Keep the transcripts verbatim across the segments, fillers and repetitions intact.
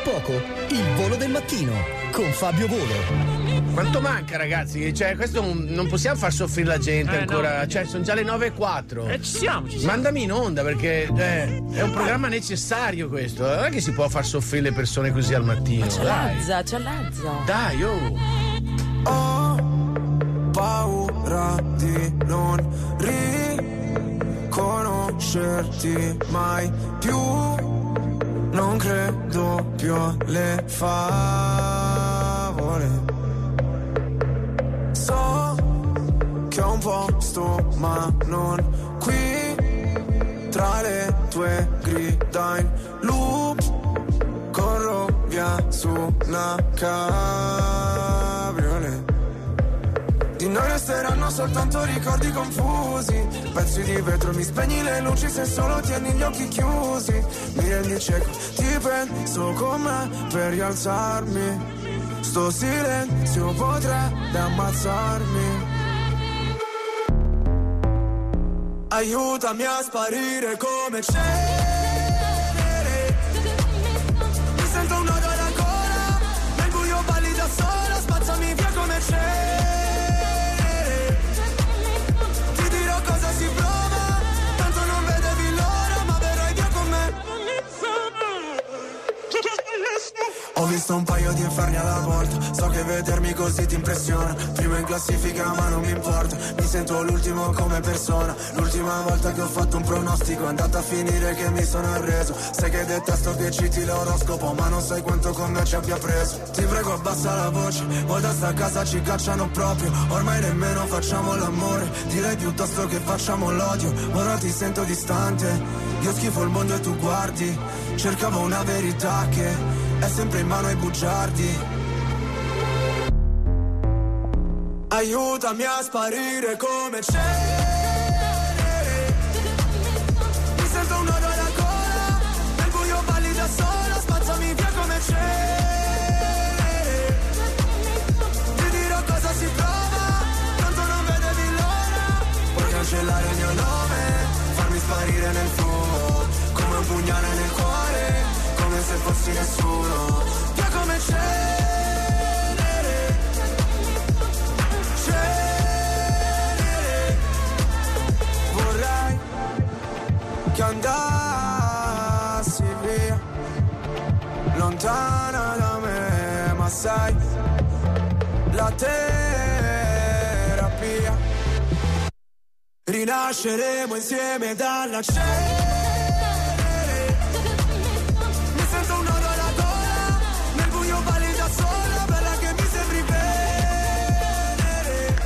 poco, il volo del mattino con Fabio Volo. Quanto manca, ragazzi? Cioè, questo non, non possiamo far soffrire la gente eh, ancora. No. Cioè, sono già le nove e quattro. Eh, ci siamo, ci siamo. Mandami in onda perché eh, è un programma necessario questo. Non è che si può far soffrire le persone così al mattino. C'è dai. Lazza, c'è Lazza. Dai, oh. Ho paura di non riconoscerti mai più. Non credo più alle favole. So che ho un posto ma non qui. Tra le tue grida in loop corro via su una cabriolet. Di noi resteranno soltanto ricordi confusi. Pezzi di vetro, mi spegni le luci se solo tieni gli occhi chiusi. Mi rendi cieco, ti penso con me per rialzarmi. Sto silenzio potrebbe ammazzarmi. Aiutami a sparire come cenere. Mi sento un nodo alla gola. Nel buio balli da sola. Spazzami via come cenere. Ti dirò cosa si prova. Tanto non vedevi l'ora, ma verrai via con me. Ho visto un paio di inferni alla volta. So che vedermi così ti impressiona. Primo in classifica ma non mi importa. Mi sento l'ultimo come persona. L'ultima volta che ho fatto un pronostico è andata a finire che mi sono arreso. Sai che detesto che citi l'oroscopo, ma non sai quanto con me ci abbia preso. Ti prego abbassa la voce, poi da sta casa ci cacciano proprio. Ormai nemmeno facciamo l'amore, direi piuttosto che facciamo l'odio. Ora ti sento distante, io schifo il mondo e tu guardi. Cercavo una verità che è sempre in mano ai bugiardi. Aiutami a sparire come cenere. Mi sento un nodo alla gola. Nel buio balli da sola. Spazzami via come cenere. Ti dirò cosa si prova. Tanto non vedevi l'ora. Puoi cancellare il mio nome, farmi sparire nel fumo, come un pugnale nel cuore, come se fossi nessuno. Via come cenere. Vorrei che andassi via, lontana da me, ma sai, la terapia. Rinasceremo insieme dalla cenere. Mi sento un nodo alla gola, nel buio balli da sola, bella che mi sembri venere.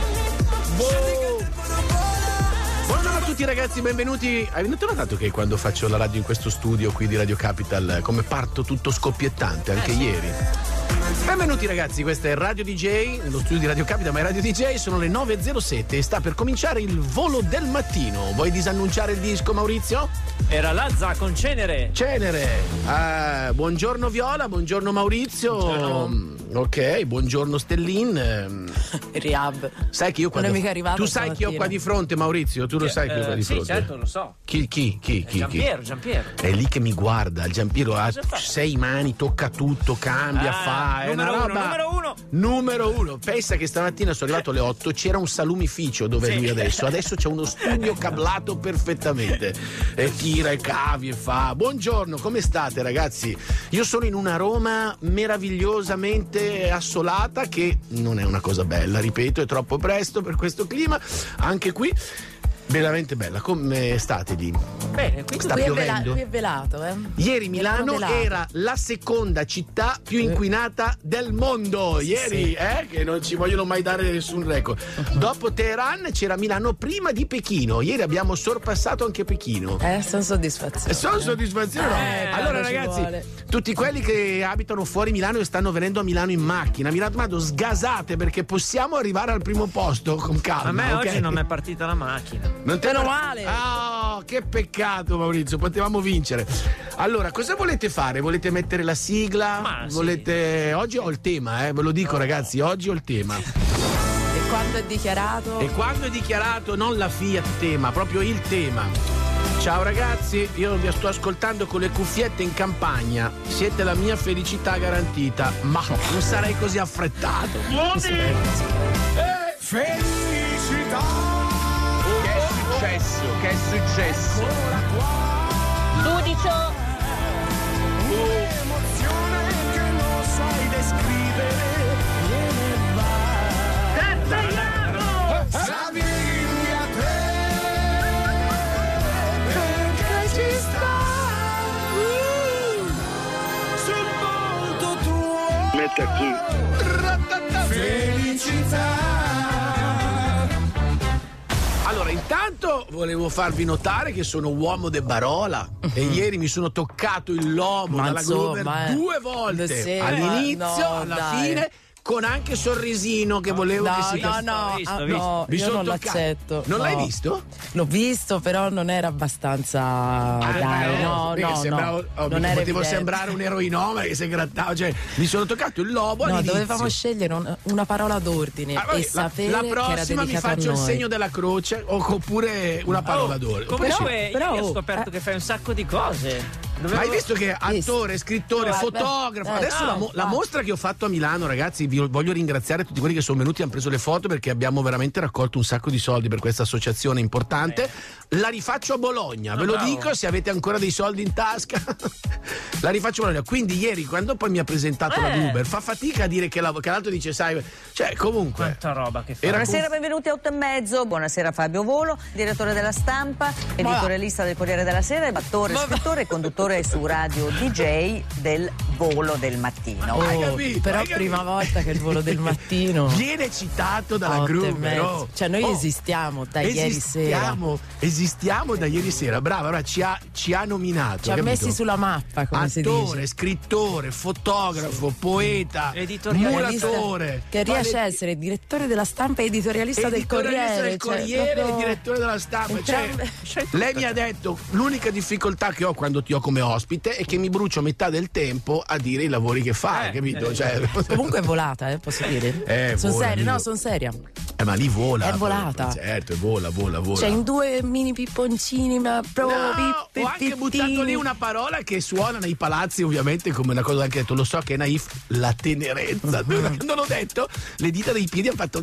Buongiorno a tutti ragazzi, benvenuti. Hai notato che quando faccio la radio in questo studio qui di Radio Capital come parto tutto scoppiettante, anche ieri. Benvenuti ragazzi, questa è Radio D J, nello studio di Radio Capital, ma è Radio D J, sono le nove e zero sette e sta per cominciare il volo del mattino. Vuoi disannunciare il disco, Maurizio? Era Lazza con Cenere. Cenere. Uh, buongiorno Viola, buongiorno Maurizio. Buongiorno. Ok, buongiorno Stellin. Riab. Sai che io quando Non è mica arrivato tu sai chi ho qua di fronte, Maurizio, tu lo sai chi ho qua di Eh, fronte. sì, certo, lo so. Chi chi chi chi? Giampiero, chi? Giampiero. È lì che mi guarda, il Giampiero ha Cosa fa? sei mani, tocca tutto, cambia, Ah, fa, è una numero uno, roba. numero uno. Numero uno. Pensa che stamattina sono arrivato alle otto, c'era un salumificio dove è Sì. lui adesso. Adesso c'è uno studio cablato perfettamente. E tira e cavi e fa. Buongiorno, come state ragazzi? Io sono in una Roma meravigliosamente assolata, che non è una cosa bella, ripeto, è troppo presto per questo clima. Anche qui veramente bella. Come state lì? Bene, qui Sta Qui è, piovendo? vela- qui è velato, eh. Ieri Milano velato. era la seconda città più inquinata del mondo. Ieri, Sì. eh, che non ci vogliono mai dare nessun record. Dopo Teheran c'era Milano prima di Pechino. Ieri abbiamo sorpassato anche Pechino. Eh, sono soddisfazione. Sono soddisfazione. no? Eh, allora quando ci ragazzi, vuole. tutti quelli che abitano fuori Milano e stanno venendo a Milano in macchina, mi raccomando, sgasate perché possiamo arrivare al primo posto con calma. a me ok? oggi non mi è partita la macchina. Non te Meno ne- male. Oh, che peccato Maurizio, potevamo vincere. Allora, cosa volete fare? Volete mettere la sigla? Ma sì. Volete... Oggi ho il tema, eh, ve lo dico ragazzi, oggi ho il tema. E quando è dichiarato? E quando è dichiarato non la Fiat tema, proprio il tema. Ciao ragazzi, io vi sto ascoltando con le cuffiette in campagna. Siete la mia felicità garantita, ma non sarei così affrettato. Felicità. Che è successo? Che è successo? Giudicio. Un'emozione che non sai descrivere. Savigli a te, perché ci sta sul volto tuo. Mette qui. Felicità. Allora, intanto volevo farvi notare che sono uomo de Barola e ieri mi sono toccato il lomo Ma dalla insomma, Gruber eh. due volte, Sì, all'inizio, no, alla dai. fine, con anche sorrisino che volevo No, che si no, no, visto, ah, visto. no, Mi io sono non toccato. l'accetto. Non no. l'hai visto? L'ho visto, però non era abbastanza. dai, no, perché no, sembravo, no. oh, non mica era potevo evidente. sembrare un eroinoma che si grattava, cioè mi sono toccato il lobo No, all'inizio. dovevamo scegliere un- una parola d'ordine Ah, vabbè, e la, sapere la che era prossima mi dedicato a faccio il noi. segno della croce o- oppure una parola d'oro. Comunque, Però- però- io ho scoperto eh. che fai un sacco di cose. Dovevo... Ma hai visto che attore, scrittore, No, fotografo? beh, Adesso eh, la, mo- la ah. mostra che ho fatto a Milano, ragazzi, vi voglio ringraziare tutti quelli che sono venuti e hanno preso le foto perché abbiamo veramente raccolto un sacco di soldi per questa associazione importante. La rifaccio a Bologna, Ah, ve lo bravo. dico, se avete ancora dei soldi in tasca. La rifaccio a Bologna. Quindi ieri, quando poi mi ha presentato la Eh. Gruber, fa fatica a dire che, la, che l'altro dice, sai, cioè comunque. Quanta roba che fai. Era Buonasera, conf- benvenuti a otto e mezzo. Buonasera Fabio Volo, direttore della Stampa, editorialista del Corriere della Sera, attore, scrittore e conduttore su radio D J del Volo del Mattino. Hai Oh, capito? però Hai prima capito? volta che il volo del mattino. Viene citato dalla Otto e Gruber. mezzo. oh. Cioè noi Oh. esistiamo da ieri sera. Esistiamo, esistiamo da ieri sera. Brava, allora ci ha, ci ha nominato. Ci ha capito? messi sulla mappa, come si Attore, dice. scrittore, fotografo, poeta, Editorialista. muratore. Che riesce Vale- a essere direttore della Stampa e editorialista del editorialista Corriere. del cioè, Corriere proprio- e direttore della Stampa. Cioè, Entrambe- lei mi ha detto l'unica difficoltà che ho quando ti ho come ospite è che mi brucio metà del tempo a dire i lavori che fai, Eh, capito? eh. Cioè, Comunque è volata, eh, posso dire? Eh, sono vola, seria, lì. no, sono seria. eh, ma lì vola. È volata. Certo, vola, vola, vola. Cioè in due mini pipponcini, ma proprio No, pi- ho anche pi- buttato pittini. lì una parola che suona nei palazzi ovviamente come una cosa, anche detto, lo so che è naif, la tenerezza. Quando l'ho detto le dita dei piedi hanno fatto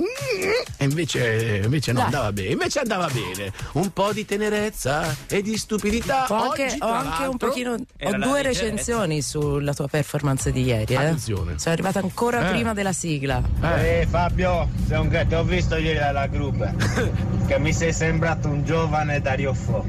e invece, invece no, Dai. andava bene, invece andava bene, un po' di tenerezza e di stupidità. Ho anche, Oggi, ho tra anche un l'altro- pochino. Era Ho la due leggerezza. recensioni sulla tua performance di ieri. Eh. Attenzione. Sono arrivata ancora Eh. prima della sigla. Eh Fabio, sei un gatto, ho visto ieri alla Gruber che mi sei sembrato un giovane Dario Fo.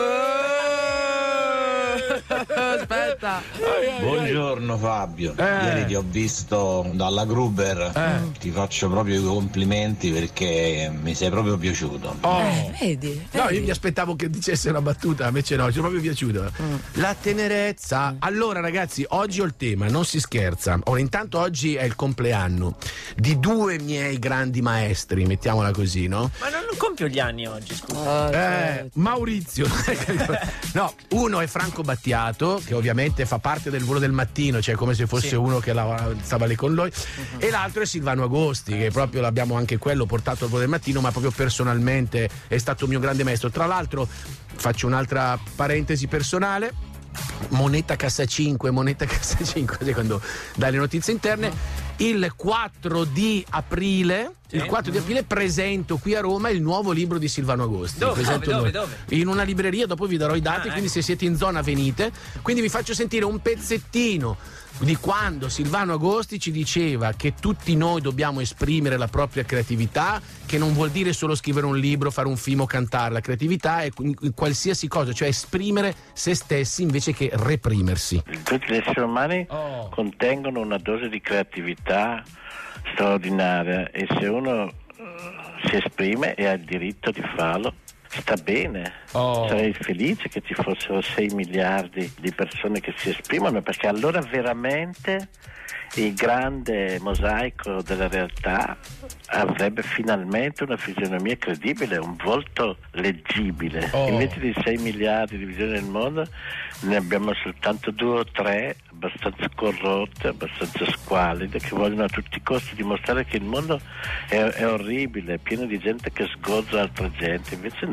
Aspetta. Buongiorno Fabio, Eh. ieri ti ho visto dalla Gruber, Eh. ti faccio proprio i complimenti perché mi sei proprio piaciuto. Oh. Eh, vedi, No, vedi. io mi aspettavo che dicesse una battuta, invece no, ci è proprio piaciuto. La tenerezza. Allora, ragazzi, oggi ho il tema, non si scherza. Ora, intanto oggi è il compleanno di due miei grandi maestri, mettiamola così, no? Ma non compio gli anni oggi, scusa. Oh, Eh, cioè, Maurizio. No, uno è Franco Battiato, che ovviamente fa parte del Volo del Mattino, cioè come se fosse Sì. uno che la- stava lì con noi, e l'altro è Silvano Agosti, che proprio l'abbiamo anche quello portato al Volo del Mattino, ma proprio personalmente è stato un mio grande maestro. Tra l'altro, faccio un'altra parentesi personale. Moneta Cassa cinque, Moneta Cassa cinque, così quando dai le notizie interne. Il quattro di aprile, Sì. il quattro di aprile presento qui a Roma il nuovo libro di Silvano Agosti. Dove, Presento dove, noi. dove, In una libreria, dopo vi darò i dati, Ah, quindi ecco. se siete in zona venite. Quindi vi faccio sentire un pezzettino di quando Silvano Agosti ci diceva che tutti noi dobbiamo esprimere la propria creatività, che non vuol dire solo scrivere un libro, fare un film o cantare. La creatività è in- in qualsiasi cosa, cioè esprimere se stessi invece che reprimersi. Tutti gli esseri umani Oh. contengono una dose di creatività straordinaria e se uno eh, si esprime e ha il diritto di farlo, sta bene. Oh. Sarei felice che ci fossero sei miliardi di persone che si esprimono, perché allora veramente il grande mosaico della realtà avrebbe finalmente una fisionomia credibile, un volto leggibile. Oh. Invece di sei miliardi di visioni nel mondo ne abbiamo soltanto due o tre abbastanza corrotte, abbastanza squallide, che vogliono a tutti i costi dimostrare che il mondo è, è orribile, è pieno di gente che sgozza altra gente. Invece no,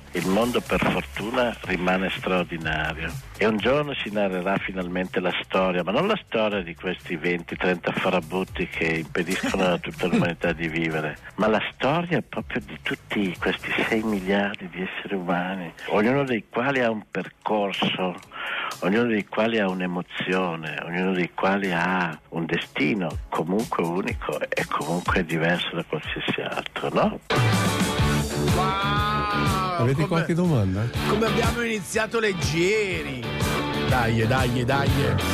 il mondo per fortuna rimane straordinario e un giorno si narrerà finalmente la storia, ma non la storia di questi venti trenta farabutti che impediscono a tutta l'umanità di vivere, ma la storia proprio di tutti questi sei miliardi di esseri umani, ognuno dei quali ha un percorso, ognuno dei quali ha un'emozione, ognuno dei quali ha un destino comunque unico e comunque diverso da qualsiasi altro, no? Wow, Avete come, qualche domanda? Come abbiamo iniziato leggeri. Dai, dai, dai.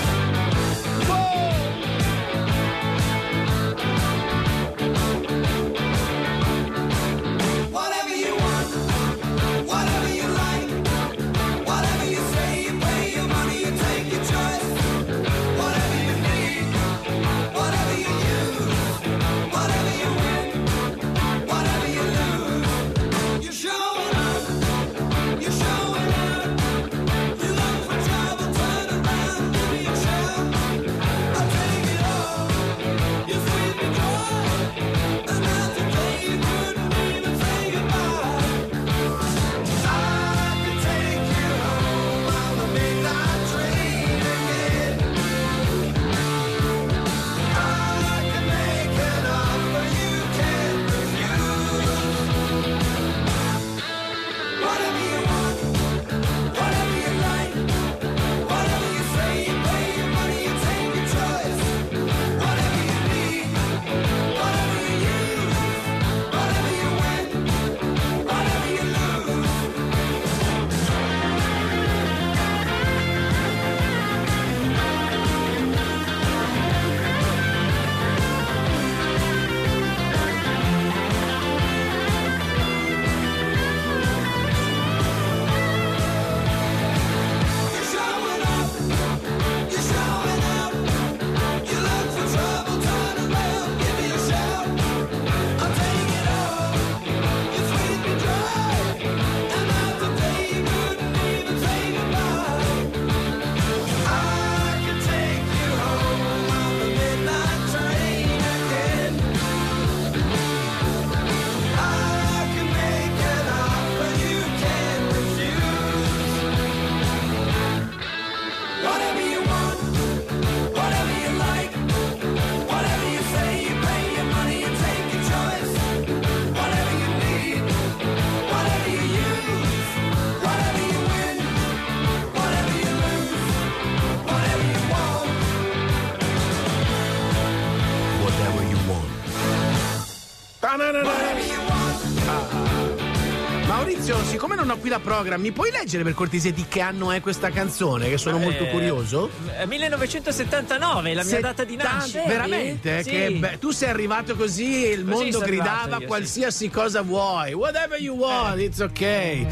Maurizio, siccome non ho qui la program, mi puoi leggere per cortesia di che anno è questa canzone? Che sono eh, molto curioso. millenovecentosettantanove, la mia data di nascita. Veramente? Sì. Che be- tu sei arrivato così e il Così mondo sono gridava arrivato io, qualsiasi sì. cosa vuoi. Whatever you want, it's ok.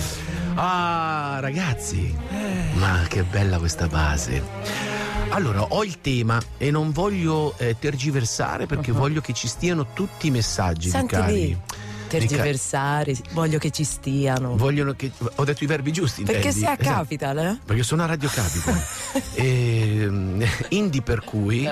Ah, ragazzi, ma che bella questa base. Allora, ho il tema e non voglio eh, tergiversare perché uh-huh. voglio che ci stiano tutti i messaggi Senti di cari. lì. Tergiversare, voglio che ci stiano. Vogliono che. Ho detto i verbi giusti. Perché intendi? sei a Esatto. Capital, eh? Perché sono a Radio Capital. e, indie per cui.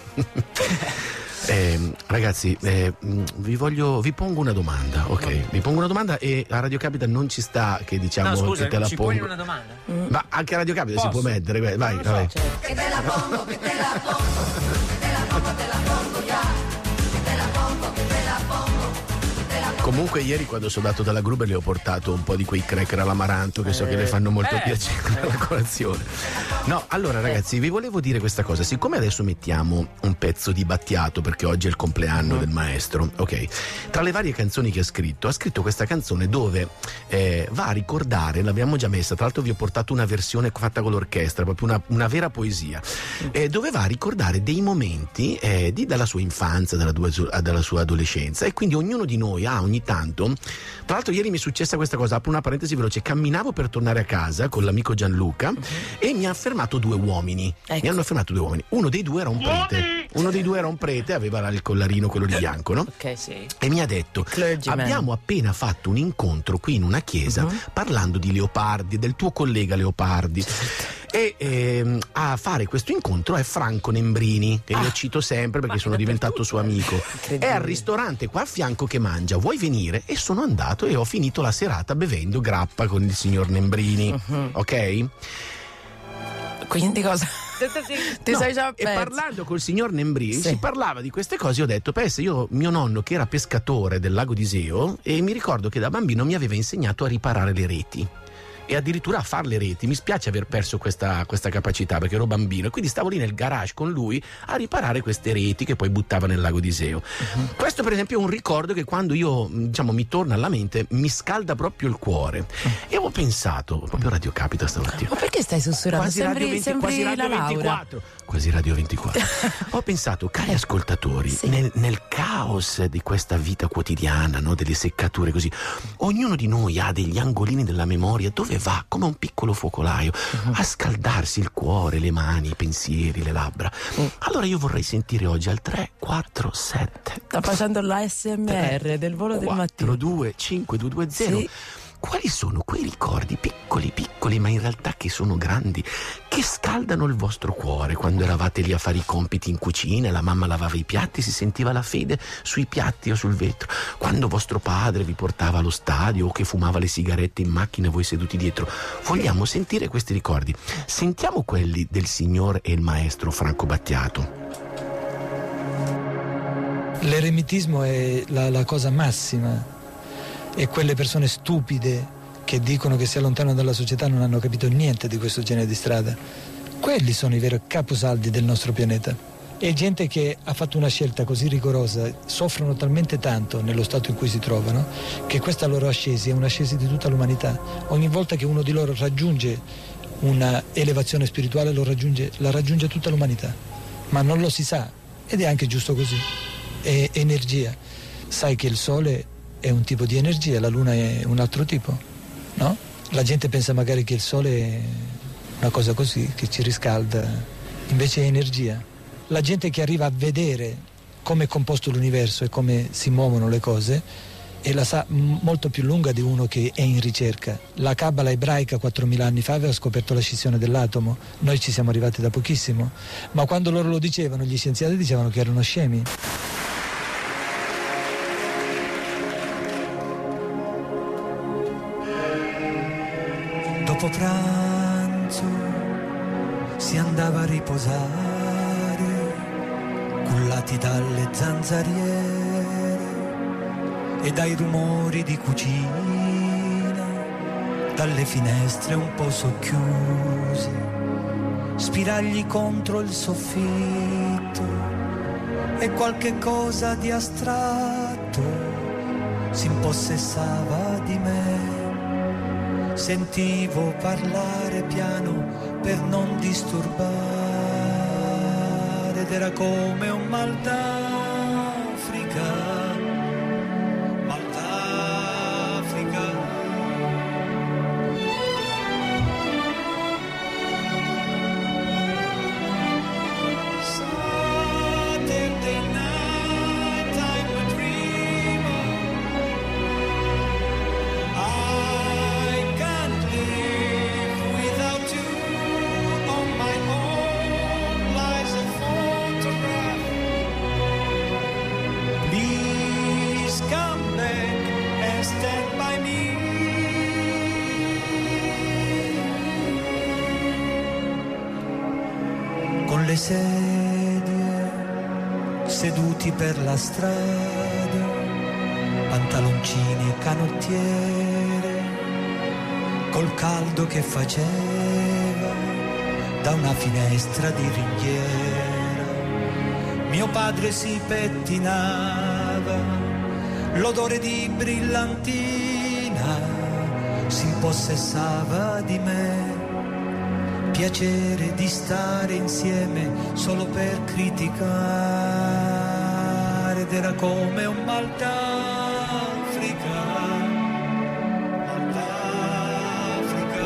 Eh, ragazzi, eh, vi voglio, vi pongo una domanda, ok? Vi pongo una domanda e a Radio Capital non ci sta che diciamo no, scusa, che te la ci pongo. poni una domanda? Mm. Ma anche a Radio Capital Posso? si può mettere, vai, vai. Non lo so, vai. certo. Che te la pongo, che te la pongo, che te la pongo, te la pongo ya, che te la pongo, che te la pongo. Comunque ieri quando sono andato dalla Gruber le ho portato un po' di quei cracker all'amaranto che so che le fanno molto eh. piacere alla colazione. No, allora ragazzi, vi volevo dire questa cosa. Siccome adesso mettiamo un pezzo di Battiato perché oggi è il compleanno mm. del maestro, ok? Tra le varie canzoni che ha scritto, ha scritto questa canzone dove eh, va a ricordare, l'abbiamo già messa, tra l'altro vi ho portato una versione fatta con l'orchestra, proprio una, una vera poesia, eh, dove va a ricordare dei momenti eh, di, dalla sua infanzia, dalla, dalla sua adolescenza, e quindi ognuno di noi ha ogni tanto. Tra l'altro ieri mi è successa questa cosa, apro una parentesi veloce, camminavo per tornare a casa con l'amico Gianluca uh-huh. e mi ha fermato due uomini, ecco. mi hanno fermato due uomini, uno dei due era un prete. Uno dei due era un prete, aveva il collarino quello di bianco, no? Ok, sì. E mi ha detto: Clergyman. abbiamo appena fatto un incontro qui in una chiesa uh-huh. parlando di Leopardi, del tuo collega Leopardi. E ehm, a fare questo incontro è Franco Nembrini, che ah, io cito sempre perché sono diventato suo amico. È al ristorante qua a fianco che mangia. Vuoi venire? E sono andato e ho finito la serata bevendo grappa con il signor Nembrini. Uh-huh. Ok? Quindi cosa? Ti no, sei già e parlando col signor Nembrini sì. si parlava di queste cose. Ho detto: pensa, io, mio nonno che era pescatore del lago di Iseo, e mi ricordo che da bambino mi aveva insegnato a riparare le reti e addirittura a fare le reti. Mi spiace aver perso questa, questa capacità perché ero bambino, e quindi stavo lì nel garage con lui a riparare queste reti che poi buttava nel lago di Iseo. Uh-huh. Questo per esempio è un ricordo che quando io, diciamo, mi torna alla mente mi scalda proprio il cuore. Uh-huh. E ho pensato, proprio Radio Capita stamattina. Ma perché stai sussurrando? Quasi sembri, Radio, venti, quasi Radio ventiquattro. Quasi Radio ventiquattro. Ho pensato, cari ascoltatori, sì. nel, nel caos di questa vita quotidiana, no, delle seccature così, ognuno di noi ha degli angolini della memoria dove va come un piccolo focolaio uh-huh. a scaldarsi il cuore, le mani, i pensieri, le labbra. Uh. Allora io vorrei sentire oggi al tre quattro sette. Sta facendo l'A S M R del volo del mattino. quattro due cinque due due zero. Sì. Quali sono quei ricordi piccoli piccoli ma in realtà che sono grandi, che scaldano il vostro cuore? Quando eravate lì a fare i compiti in cucina, la mamma lavava i piatti, si sentiva la fede sui piatti o sul vetro. Quando vostro padre vi portava allo stadio o che fumava le sigarette in macchina e voi seduti dietro. Vogliamo sentire questi ricordi. Sentiamo quelli del signor e il maestro Franco Battiato. L'eremitismo è la, la cosa massima. E quelle persone stupide che dicono che si allontanano dalla società non hanno capito niente di questo genere di strada. Quelli sono i veri caposaldi del nostro pianeta. E gente che ha fatto una scelta così rigorosa, soffrono talmente tanto nello stato in cui si trovano, che questa loro ascesi è un'ascesi di tutta l'umanità. Ogni volta che uno di loro raggiunge una elevazione spirituale, lo raggiunge, la raggiunge tutta l'umanità. Ma non lo si sa, ed è anche giusto così. È energia. Sai che il sole è un tipo di energia, la luna è un altro tipo, no? La gente pensa magari che il sole è una cosa così, che ci riscalda, invece è energia. La gente che arriva a vedere come è composto l'universo e come si muovono le cose e la sa m- molto più lunga di uno che è in ricerca. La Cabala ebraica quattromila anni fa aveva scoperto la scissione dell'atomo, noi ci siamo arrivati da pochissimo, ma quando loro lo dicevano, gli scienziati dicevano che erano scemi. Dopo pranzo si andava a riposare, cullati dalle zanzariere e dai rumori di cucina, dalle finestre un po' socchiuse, spiragli contro il soffitto e qualche cosa di astratto si impossessava di me. Sentivo parlare piano per non disturbare ed era come un mal d'Africa, mal d'Africa. Saturday night I would dream le sedie, seduti per la strada, pantaloncini e canottiere, col caldo che faceva da una finestra di ringhiera. Mio padre si pettinava, l'odore di brillantina si impossessava di me. Piacere di stare insieme solo per criticare ed era come un mal d'Africa, mal d'Africa.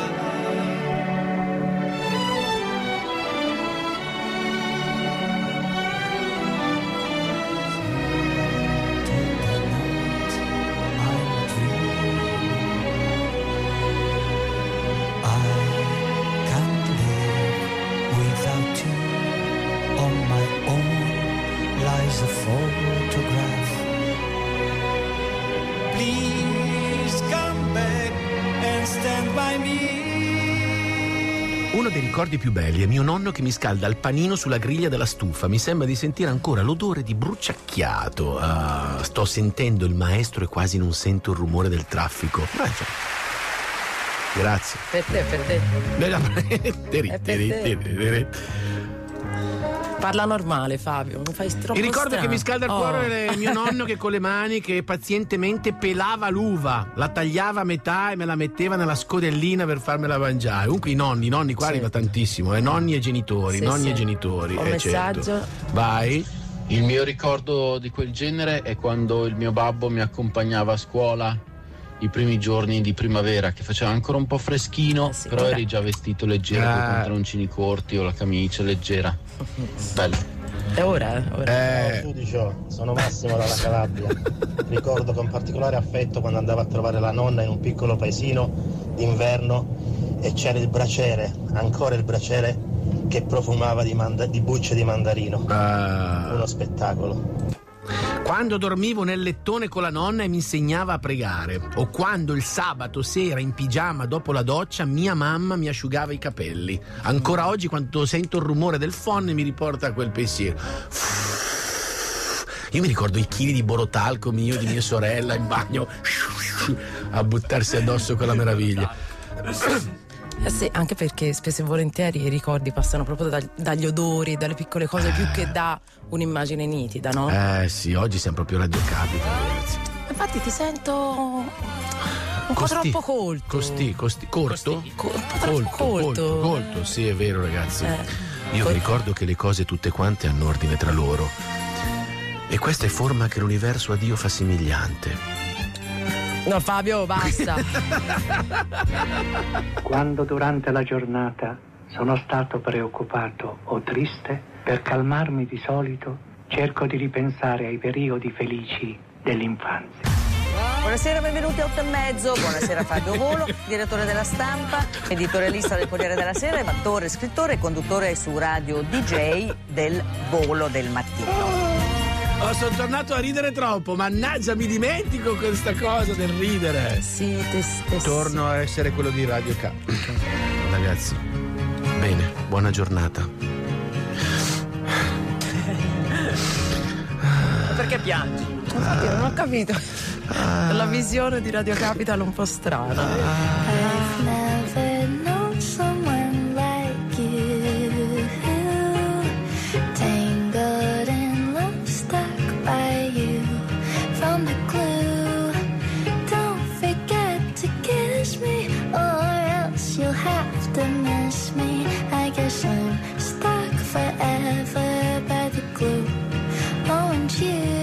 is a photograph. Please come back and stand by me. Uno dei ricordi più belli è mio nonno che mi scalda il panino sulla griglia della stufa. Mi sembra di sentire ancora l'odore di bruciacchiato. Ah, sto sentendo il maestro e quasi non sento il rumore del traffico. Ah, cioè. Grazie. Per te, per te. È per te. Parla normale, Fabio, non fai troppo Il ricordo strano. che mi scalda il Oh. cuore è mio nonno che con le mani che pazientemente pelava l'uva, la tagliava a metà e me la metteva nella scodellina per farmela mangiare. Comunque i nonni, i nonni qua Sì. arriva tantissimo, eh? Nonni e genitori, Sì, nonni sì. e genitori. Un eh, messaggio. certo. Vai. Il mio ricordo di quel genere è quando il mio babbo mi accompagnava a scuola i primi giorni di primavera, che faceva ancora un po' freschino, Eh sì, però vabbè. eri già vestito leggero, con i Ah. pantaloncini corti o la camicia leggera. Bello. E ora, eh, ora. Eh, Ciao giudicio, sono Massimo dalla Calabria. Ricordo con particolare affetto quando andavo a trovare la nonna in un piccolo paesino d'inverno e c'era il braciere, ancora il braciere che profumava di, manda- di bucce di mandarino. ah. Uno spettacolo. Quando dormivo nel lettone con la nonna e mi insegnava a pregare, o quando il sabato sera in pigiama dopo la doccia mia mamma mi asciugava i capelli. Ancora oggi quando sento il rumore del phon mi riporta a quel pensiero. Io mi ricordo i chili di borotalco mio, di mia sorella in bagno a buttarsi addosso quella meraviglia. Eh sì, anche perché spesso e volentieri i ricordi passano proprio da- dagli odori, dalle piccole cose, più che da un'immagine nitida, no? Eh sì, oggi siamo proprio Radio Capital, ragazzi. Infatti ti sento un po' Costi- troppo colto. Costi, costi, corto? Co- un po' troppo Colto, colto, colto. colto, sì, è vero, ragazzi. Eh. Io Col- vi ricordo che le cose tutte quante hanno ordine tra loro. E questa è forma che l'universo a Dio fa somigliante. No, Fabio, basta. Quando durante la giornata sono stato preoccupato o triste, per calmarmi di solito cerco di ripensare ai periodi felici dell'infanzia. Buonasera, benvenuti a otto e mezzo. Buonasera Fabio Volo, direttore della Stampa, editorialista del Corriere della Sera, attore, scrittore e conduttore su radio D J del Volo del Mattino. Oh, sono tornato a ridere troppo, mannaggia, mi dimentico questa cosa del ridere. Sì, te stesso. Torno a essere quello di Radio K. Ragazzi, bene, buona giornata. Perché piangi? Infatti non ho capito. La visione di Radio Capital è un po' strana. I've never known someone like you, tangled in love, stuck by you, from the glue. Don't forget to kiss me, or else you'll have to miss me. I guess I'm stuck forever by the glue. Oh, and you.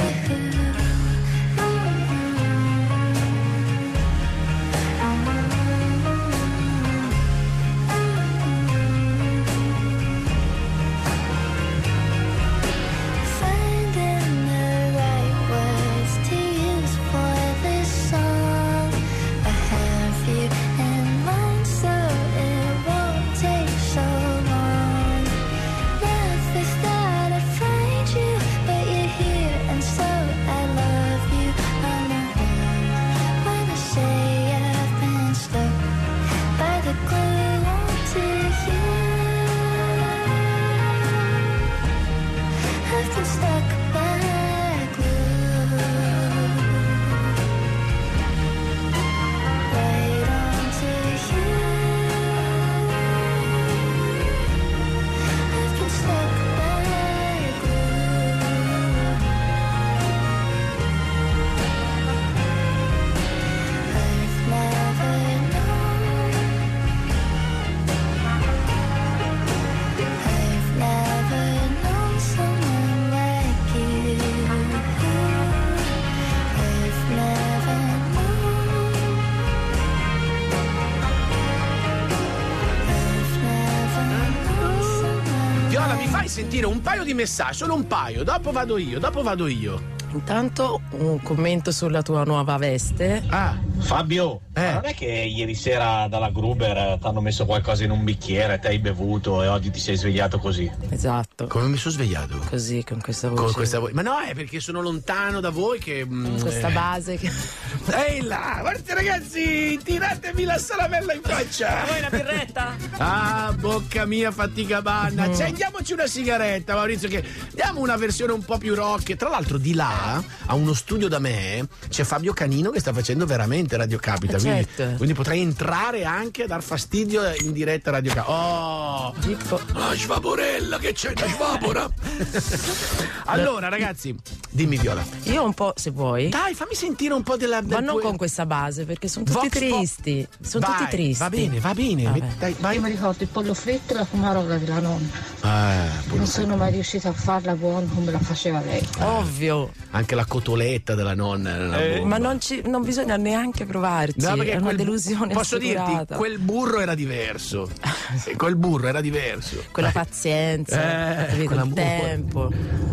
Finding the right words to use for this song. I have you in mind, so it won't take so long. Never thought I'd find you, but you're here, and so I love you. I'm the one when I say I've been stuck by the glue onto you. I've been stuck by glue, right onto you. I've been stuck by glue. I've never known, I've never known someone like you. I've never known, I've never known someone. Viola, mi fai sentire un paio di messaggi, solo un paio, dopo vado io, dopo vado io. Intanto un commento sulla tua nuova veste. Ah. Fabio, Eh. ma non è che ieri sera dalla Gruber ti hanno messo qualcosa in un bicchiere, te hai bevuto e oggi ti sei svegliato così? Esatto. Come mi sono svegliato? Così, con questa voce. Con questa voce. Ma no, è perché sono lontano da voi che. Con questa eh. base che. Ehi là, guardate ragazzi, tiratemi la salamella in faccia. Vuoi una birretta? Ah, bocca mia, fatica banna. Mm. Accendiamoci una sigaretta, Maurizio, che diamo una versione un po' più rock. Tra l'altro di là, a uno studio da me, c'è Fabio Canino che sta facendo veramente Radio Capital. Eh, quindi, certo. quindi potrei entrare anche a dar fastidio in diretta a Radio Capital. Oh! La svaporella che c'è da svapora. Allora, ragazzi, dimmi Viola. Io un po', se vuoi. Dai, fammi sentire un po' della. Ma del non tuo- con questa base, perché sono tutti Vox Pop. tristi. Sono Vai, tutti tristi. Va bene, va bene. Vabbè. Dai, vai. Io mi ricordo il pollo fritto e la fumarola della nonna. Ah, Non sono mai riuscita a farla buona come la faceva lei. Ovvio. anche la cotoletta della nonna era una bomba. Ma non, ci, non bisogna neanche provarci. No, perché è una quel- delusione posso assicurata. dirti, quel burro era diverso. E quel burro era diverso. Quella pazienza, Eh, capito? quella Il burro. tempo.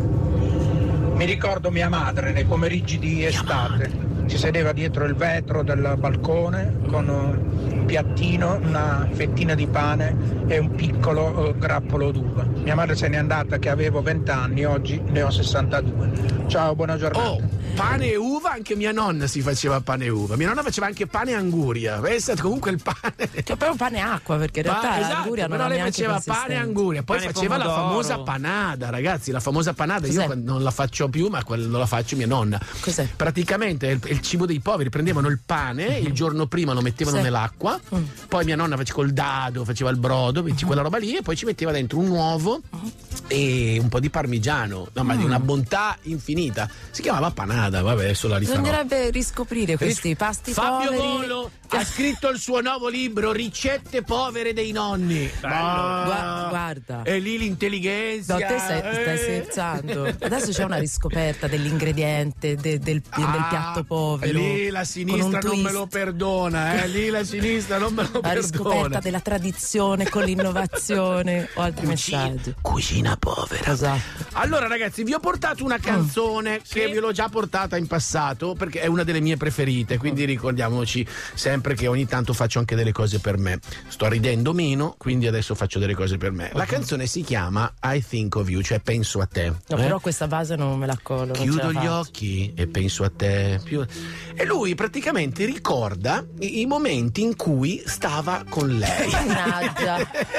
Mi ricordo mia madre nei pomeriggi di estate. Si sedeva dietro il vetro del balcone con un piattino, una fettina di pane e un piccolo eh, grappolo d'uva. Mia madre se n'è andata che avevo venti anni, oggi ne ho sessantadue. Ciao, buona giornata. Oh, pane e uva, anche mia nonna si faceva pane e uva. Mia nonna faceva anche pane e anguria. Pensa comunque il pane. Che poi è un pane e acqua, perché in realtà Ma- esatto, l'anguria non però ha lei neanche faceva pane e consistenza. anguria, poi Pane faceva la pomodoro. famosa panada, ragazzi, la famosa panada. Io Cos'è? quando non la faccio più, ma quando la faccio mia nonna. Cos'è? Praticamente è il, è il cibo dei poveri, prendevano il pane, il giorno prima lo mettevano Sì. nell'acqua, Mm. poi mia nonna faceva col dado, faceva il brodo, Mm-hmm. quella roba lì, e poi ci metteva dentro un uovo e un po' di parmigiano, no, ma di Mm. una bontà infinita. Si chiamava panada, vabbè, adesso la rifarò. Bisognerebbe riscoprire questi pasti Fabio poveri. Volo ha scritto il suo nuovo libro Ricette povere dei nonni. Ma- Gua- guarda. E lì l'intelligenza. No, te stai, stai eh. scherzando. Adesso c'è una riscoperta dell'ingrediente de- del, del Ah, piatto povero. Lì la sinistra con un non me twist. lo perdona, eh. Lì la sinistra non me lo La riscoperta perdona. della tradizione con l'innovazione o altri messaggi. Cucina povera. Esatto. Allora ragazzi, vi ho portato una canzone che ve l'ho già portata in passato perché è una delle mie preferite, quindi ricordiamoci sempre che ogni tanto faccio anche delle cose per me. Sto ridendo meno, quindi adesso faccio delle cose per me. La canzone si chiama I Think of You, cioè penso a te. No, eh? però questa base non me la collo. non ce Chiudo la gli faccio. occhi e penso a te. Più- E lui praticamente ricorda i, i momenti in cui stava con lei. Mannaggia.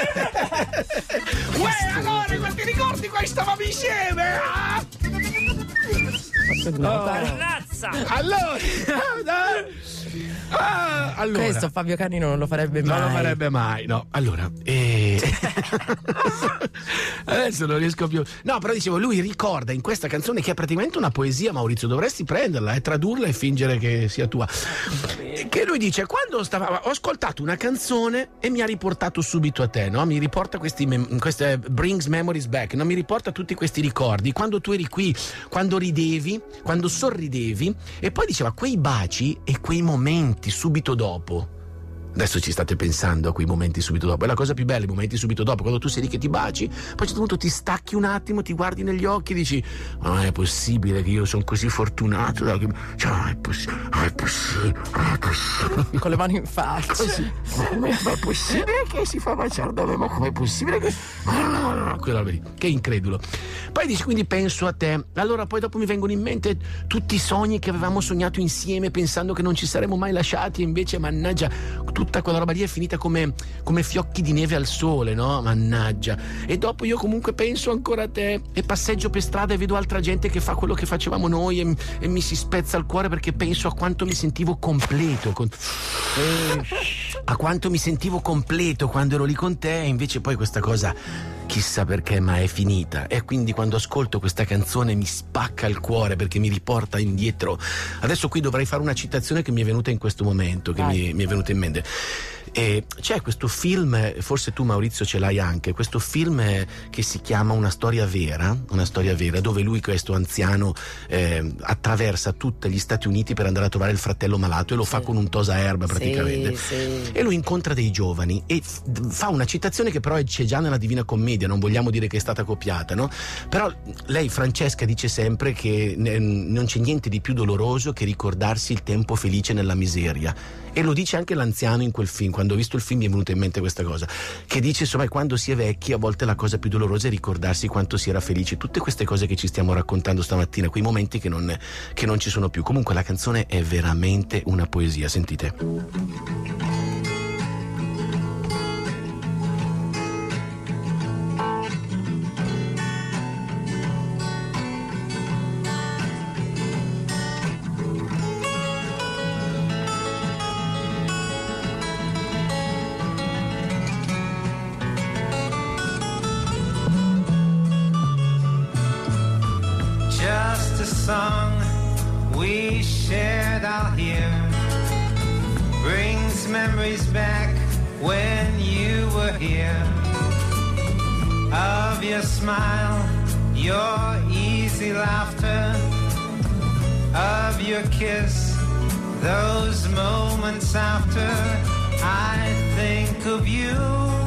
Uè, allora, quanti ricordi qua stavamo insieme? Ah! No, guarda. Mannazza! Allora, ah, allora. Questo Fabio Canino non lo farebbe mai. Non lo farebbe mai, no. Allora, eh... adesso non riesco più. No, però dicevo, lui ricorda in questa canzone che è praticamente una poesia, Maurizio, dovresti prenderla e tradurla e fingere che sia tua. Che lui dice, quando stava, ho ascoltato una canzone e mi ha riportato subito a te, no? Mi riporta questi, mem- queste brings memories back, no? Mi riporta tutti questi ricordi, quando tu eri qui, quando ridevi, quando sorridevi, e poi diceva quei baci e quei momenti subito dopo. Adesso ci state pensando a quei momenti subito dopo. È la cosa più bella, i momenti subito dopo, quando tu sei lì che ti baci, poi a un certo punto ti stacchi un attimo, ti guardi negli occhi e dici: ma non è possibile che io sono così fortunato, da che- cioè non è possibile, non è possibile, non è possibile. Con le mani in faccia. Così. Ma è possibile che si fa baciare da me? Ma com'è possibile che. Quella roba lì, che incredulo. Poi dici, quindi penso a te. Allora poi dopo mi vengono in mente tutti i sogni che avevamo sognato insieme, pensando che non ci saremmo mai lasciati, e invece, mannaggia, tutta quella roba lì è finita come, come fiocchi di neve al sole, no? Mannaggia. E dopo io comunque penso ancora a te e passeggio per strada e vedo altra gente che fa quello che facevamo noi e, e mi si spezza il cuore perché penso a quanto mi sentivo completo con... a quanto mi sentivo completo quando ero lì con te, e invece poi questa cosa chissà perché ma è finita, e quindi quando ascolto questa canzone mi spacca il cuore perché mi riporta indietro. Adesso qui dovrei fare una citazione che mi è venuta in questo momento, che mi, mi è venuta in mente. E c'è questo film, forse tu Maurizio ce l'hai anche, questo film che si chiama Una storia vera, una storia vera, dove lui, questo anziano, eh, attraversa tutti gli Stati Uniti per andare a trovare il fratello malato e lo sì. fa con un tosa erba praticamente. Sì, sì. E lui incontra dei giovani e f- fa una citazione che però c'è già nella Divina Commedia, non vogliamo dire che è stata copiata, no? Però lei, Francesca, dice sempre che n- non c'è niente di più doloroso che ricordarsi il tempo felice nella miseria. E lo dice anche l'anziano in quel film. Quando ho visto il film mi è venuta in mente questa cosa, che dice insomma quando si è vecchi a volte la cosa più dolorosa è ricordarsi quanto si era felici. Tutte queste cose che ci stiamo raccontando stamattina, quei momenti che non, che non ci sono più. Comunque la canzone è veramente una poesia, sentite. Song we shared out here brings memories back when you were here, of your smile, your easy laughter, of your kiss, those moments after. I think of you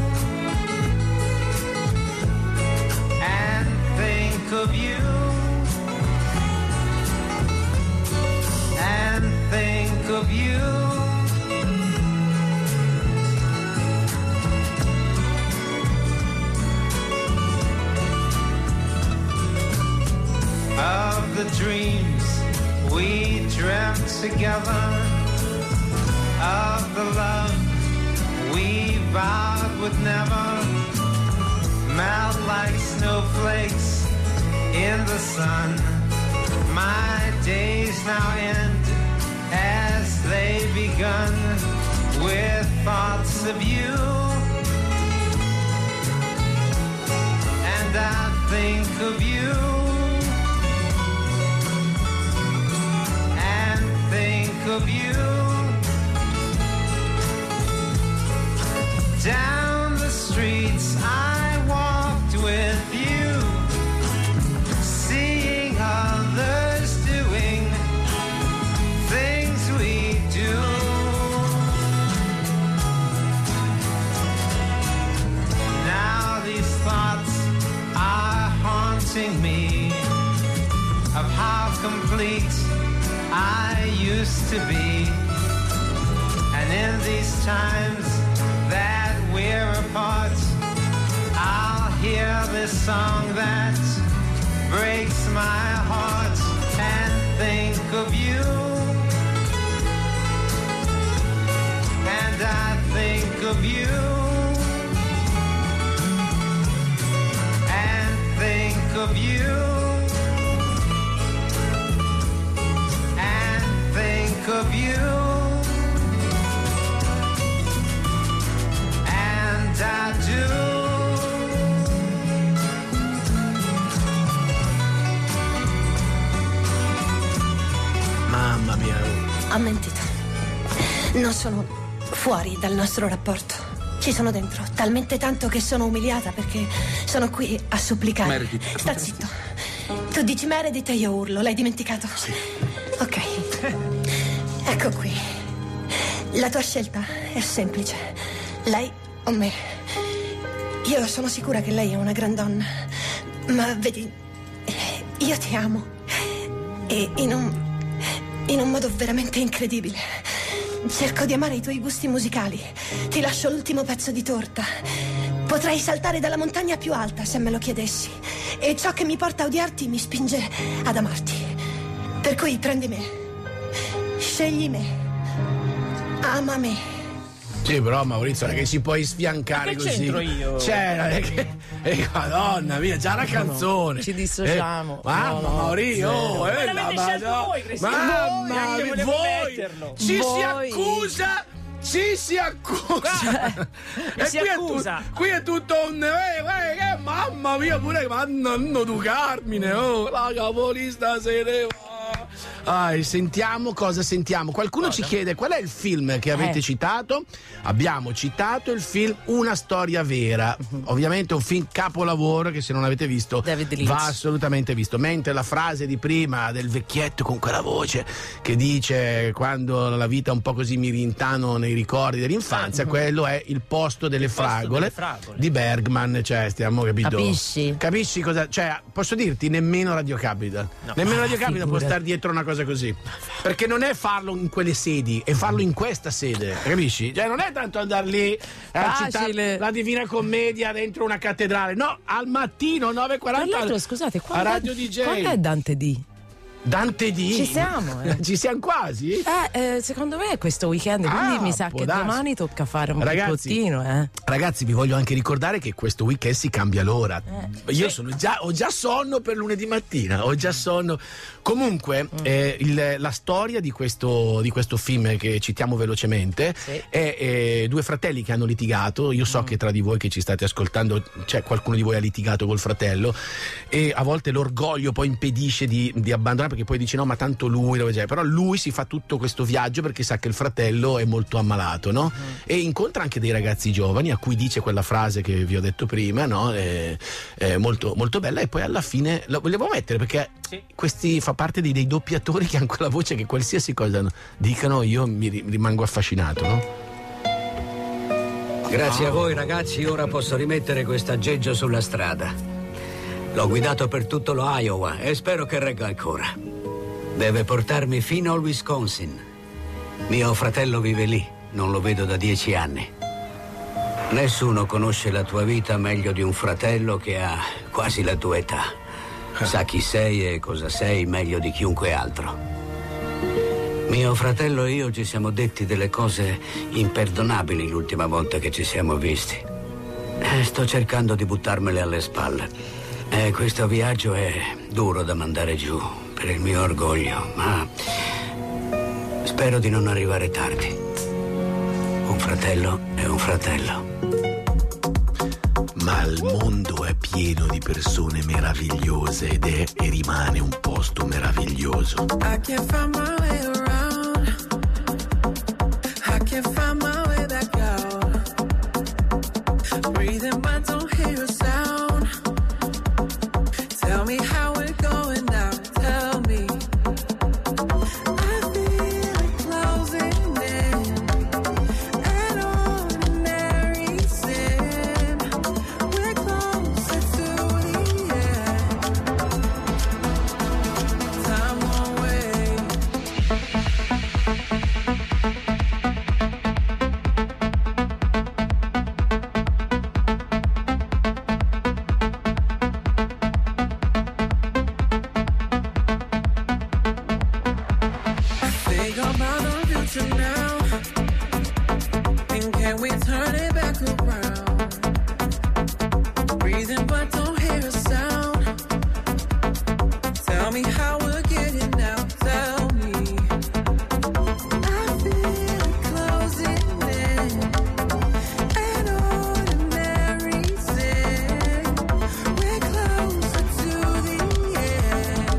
and think of you and think of you. Of the dreams we dreamt together, of the love we vowed would never melt like snowflakes in the sun. My days now end as they begun with thoughts of you, and I think of you and think of you. Down the streets I walked with you, seeing others doing things we do. Now these thoughts are haunting me, of how complete I used to be. And in these times that we're apart, I'll hear this song that breaks my heart and think of you, and I think of you and think of you and think of you and I do. Mamma mia. Ha mentito. Non sono fuori dal nostro rapporto. Ci sono dentro, talmente tanto che sono umiliata perché sono qui a supplicare. Meredith. Sta zitto. Tu dici Meredith e io urlo, l'hai dimenticato? Sì. Ok. Ecco qui. La tua scelta è semplice. Lei o me. Io sono sicura che lei è una gran donna. Ma vedi, io ti amo. E in un... in un modo veramente incredibile. Cerco di amare i tuoi gusti musicali. Ti lascio l'ultimo pezzo di torta. Potrei saltare dalla montagna più alta se me lo chiedessi. E ciò che mi porta a odiarti mi spinge ad amarti. Per cui prendi me. Scegli me. Ama me. Sì, però Maurizio, non è che ci puoi sfiancare che così. c'entro io? Cioè, non è che. Eh, Madonna mia, già la canzone. No, ci dissociamo. Eh, mamma, no, no, Maurizio, oh, ma eh, l'avete ma scelto no. voi, Cristina. Mamma Voi, mia, voi voi ci Voi. si accusa. Ci si accusa. Mi si qui accusa. È tu, qui è tutto un. Eh, eh, eh, mamma mia, pure che vanno tu Carmine. Oh, la capolista se ne va. Ah, sentiamo cosa sentiamo. Qualcuno Cosa? ci chiede qual è il film che avete Eh. citato. Abbiamo citato il film Una storia vera. Ovviamente un film capolavoro che se non avete visto David Lynch. va assolutamente visto. Mentre la frase di prima del vecchietto con quella voce che dice quando la vita un po' così mi rintano nei ricordi dell'infanzia, quello è Il posto delle posto fragole, delle fragole. di Bergman. Cioè stiamo capito. Capisci? Capisci cosa? Cioè posso dirti nemmeno Radio Capital. No. Nemmeno Ah, Radio Capital può figurati. stare dietro una cosa così. Perché non è farlo in quelle sedi, è farlo in questa sede, capisci? Cioè non è tanto andare lì a Facile. citare la Divina Commedia dentro una cattedrale. No, al mattino nove e Tra quaranta l'altro, scusate, a quando, Radio D J. quando è Dante D? Dante D. Ci siamo, eh. Ci siamo quasi? Eh, eh, secondo me è questo weekend, quindi Ah, mi sa può che darsi. domani tocca fare un Ragazzi, piccottino, eh. Ragazzi, vi voglio anche ricordare che questo weekend si cambia l'ora. Io sono già, ho già sonno per lunedì mattina, ho già sonno. Comunque, eh, il- la storia di questo, di questo film che citiamo velocemente è eh, due fratelli che hanno litigato. Io so che tra di voi che ci state ascoltando c'è qualcuno di voi ha litigato col fratello e a volte l'orgoglio poi impedisce di, di abbandonare, perché poi dice no ma tanto lui dove c'è. Però lui si fa tutto questo viaggio perché sa che il fratello è molto ammalato, no? E incontra anche dei ragazzi giovani a cui dice quella frase che vi ho detto prima, no? È, è molto, molto bella, e poi alla fine la volevo mettere perché questi fa parte di dei doppiatori che hanno quella voce che qualsiasi cosa dicano io mi ri- rimango affascinato, no? Grazie a voi ragazzi, ora posso rimettere questo aggeggio sulla strada. L'ho guidato per tutto lo Iowa e spero che regga ancora. Deve portarmi fino al Wisconsin. Mio fratello vive lì, non lo vedo da dieci anni. Nessuno conosce la tua vita meglio di un fratello che ha quasi la tua età. Sa chi sei e cosa sei meglio di chiunque altro. Mio fratello e io ci siamo detti delle cose imperdonabili l'ultima volta che ci siamo visti. E sto cercando di buttarmele alle spalle. E questo viaggio è duro da mandare giù per il mio orgoglio, ma spero di non arrivare tardi. Un fratello è un fratello. Ma il mondo è pieno di persone meravigliose ed è e rimane un posto meraviglioso. I can't find my way around. I can't find my way back out. Breathing but don't hear a sound. Tell me how we're going now. Tell me. I feel it closing in. An ordinary sin. We're closer to the end. Time won't wait. Think about the future now. And can we turn it back around? Breathing but don't hear a sound. Tell me how we're getting now. Tell me. I feel it closing in. An ordinary sin. We're closer to the end.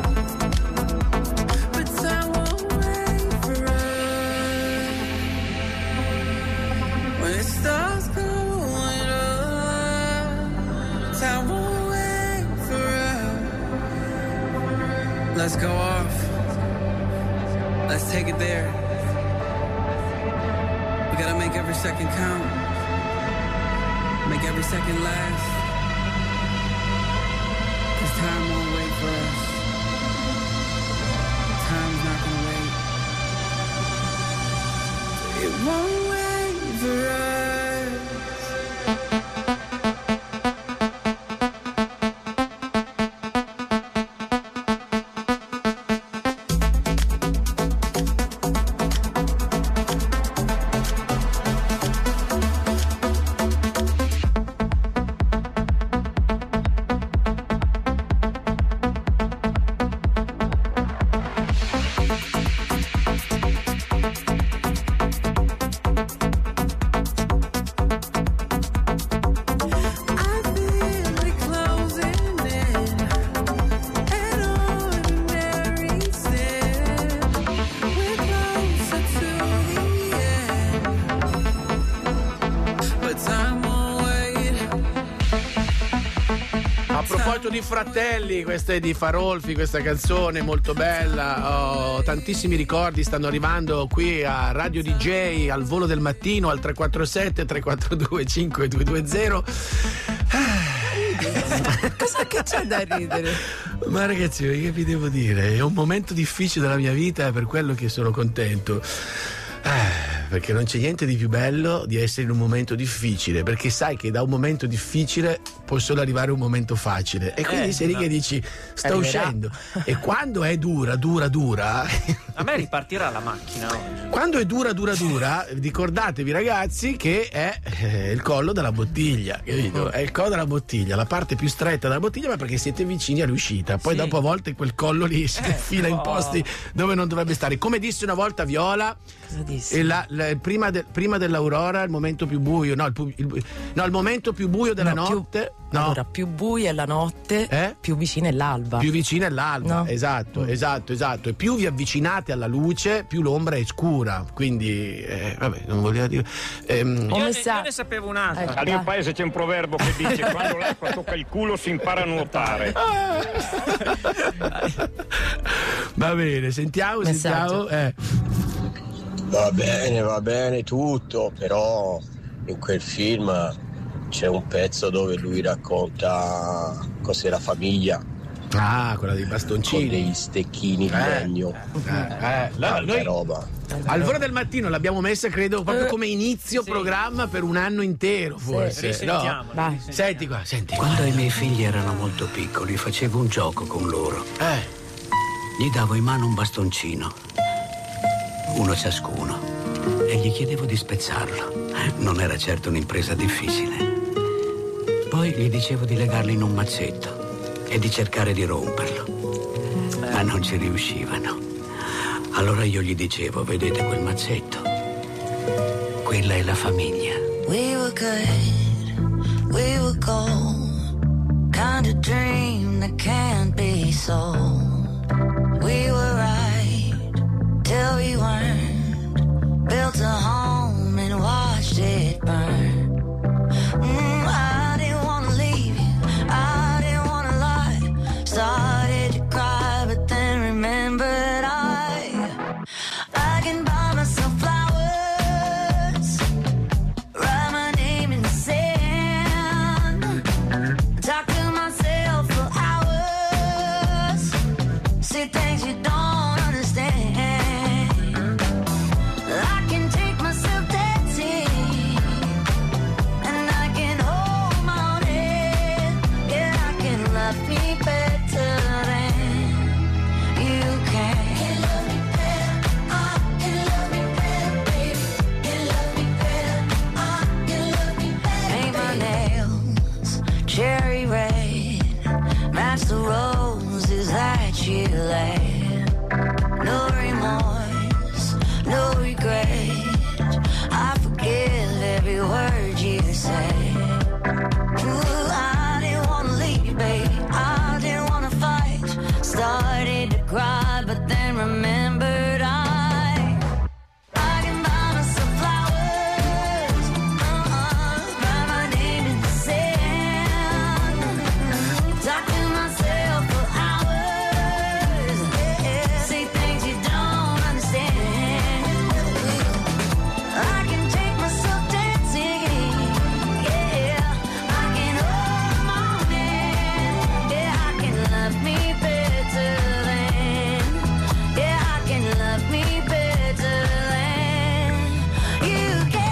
But time won't wait for us. When it starts going up, time won't wait for us. Let's go off. Let's take it there. We gotta make every second count. Make every second last. 'Cause time won't wait for us. Time's not gonna wait. It won't wait for us. A proposito di fratelli, questa è di Farolfi, questa canzone molto bella. Oh, tantissimi ricordi stanno arrivando qui a Radio D J al volo del mattino al tre quattro sette tre quattro due cinque due due zero. Cosa che c'è da ridere? Ma ragazzi, che vi devo dire? È un momento difficile della mia vita, è per quello che sono contento. Eh, perché non c'è niente di più bello di essere in un momento difficile, perché sai che da un momento difficile può solo arrivare un momento facile e quindi Eh, sei lì no. che dici sta Arriverà. uscendo, e quando è dura dura dura A me ripartirà la macchina oggi. quando è dura dura dura ricordatevi ragazzi che è eh, il collo della bottiglia, capito? È il collo della bottiglia, la parte più stretta della bottiglia, ma perché siete vicini all'uscita, poi Sì. dopo a volte quel collo lì si Eh, infila in no. posti dove non dovrebbe stare, come disse una volta Viola. Cosa dissi? E la- la- prima, de- prima dell'aurora, il momento più buio, no, il, pu- il- no, il momento più buio della No, più- notte, no, Allora, più buia è la notte, Eh? più vicina è l'alba. più vicina è l'alba, No. esatto, Mm. esatto, esatto. E più vi avvicinate alla luce, più l'ombra è scura. Quindi, eh, vabbè, non volevo dire. ehm, Ho Io, ne, messa- io ne sapevo un'altra. Ecco. Al mio paese c'è un proverbio che dice quando l'acqua tocca il culo si impara a nuotare. Va bene, sentiamo, Messaggio. sentiamo. Eh. Va bene, va bene tutto, però in quel film c'è un pezzo dove lui racconta cos'è la famiglia. Ah, quella dei Con bastoncini. dei stecchini di Eh, legno. eh, eh, no, Tanta noi roba. al volo del mattino l'abbiamo messa, credo, proprio Eh. come inizio Sì. programma per un anno intero, forse. Risentiamo, no? Vai. risentiamo. Senti qua, senti qua. Quando i miei figli erano molto piccoli, facevo un gioco con loro. Eh. Gli davo in mano un bastoncino, uno ciascuno, e gli chiedevo di spezzarlo. Non era certo un'impresa difficile. Poi gli dicevo di legarlo in un mazzetto e di cercare di romperlo, ma non ci riuscivano. Allora io gli dicevo, vedete quel mazzetto? Quella è la famiglia. We were good, we were gold, kind of dream that can't be sold. We were right till we weren't, built a home and watched it burn. Mm, I didn't wanna leave you, I didn't wanna lie, started to cry but then remembered I, I can buy myself flowers, write my name in the sand, talk to myself for hours, see things you don't understand. I can take myself dancing, and I can hold my own head. Yeah, I can love me better than you can. Can love me better, I can love me better, baby. Can love me better, I can love me better. Paint my nails cherry red, match the roses that you laid. No remorse, no regret. I forgive every word you say. Ooh, I didn't wanna leave, babe. I didn't wanna fight. Started to cry, but then remembered I, I can buy myself flowers. Uh-uh, write my name in the sand. Talk to myself for hours. Yeah, say things you don't understand. I can take myself dancing. Yeah, I can hold my own hand. Yeah, I can love me better than. Yeah, I can love me better than you can.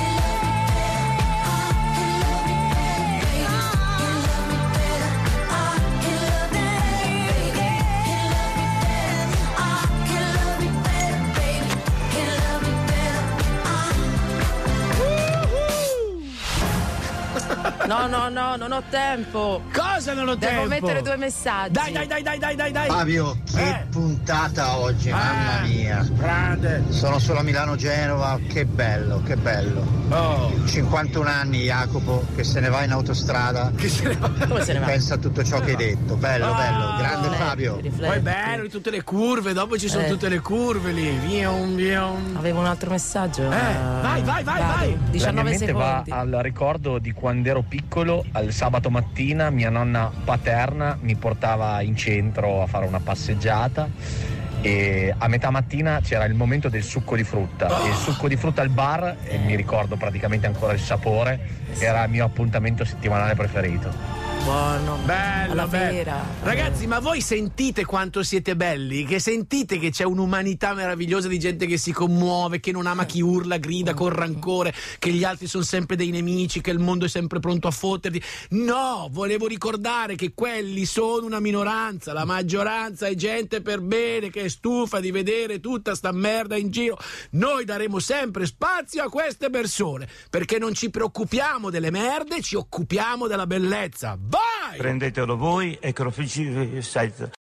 No, no, no, non ho tempo. Cosa non ho Devo tempo? mettere due messaggi. Dai, dai, dai, dai, dai, dai, dai. Fabio, che Eh. puntata oggi, mamma Eh, mia. Grande. Sono solo a Milano-Genova, che bello, che bello. Oh. cinquantuno anni Jacopo, che se ne va in autostrada. Che se ne va? Come se ne va? Pensa a tutto ciò che hai detto. Bello, Ah. bello. Grande Fabio. Poi Rifletti. bello, tutte le curve, dopo ci sono Eh. tutte le curve lì. Via un, via un. Avevo un altro messaggio. Eh, vai, vai, vai, vai. diciannove secondi. al ricordo di quando ero piccolo piccolo, al sabato mattina mia nonna paterna mi portava in centro a fare una passeggiata e a metà mattina c'era il momento del succo di frutta. Oh. Il succo di frutta al bar, e mi ricordo praticamente ancora il sapore, era il mio appuntamento settimanale preferito. Buono, bello, alla bello. vera. Ragazzi, ma voi sentite quanto siete belli? Che sentite che c'è un'umanità meravigliosa di gente che si commuove, che non ama chi urla, grida con rancore, che gli altri sono sempre dei nemici, che il mondo è sempre pronto a fotterti. No, volevo ricordare che quelli sono una minoranza, la maggioranza è gente per bene che è stufa di vedere tutta sta merda in giro. Noi daremo sempre spazio a queste persone, perché non ci preoccupiamo delle merde, ci occupiamo della bellezza. Vai! Prendetelo voi e Crocifix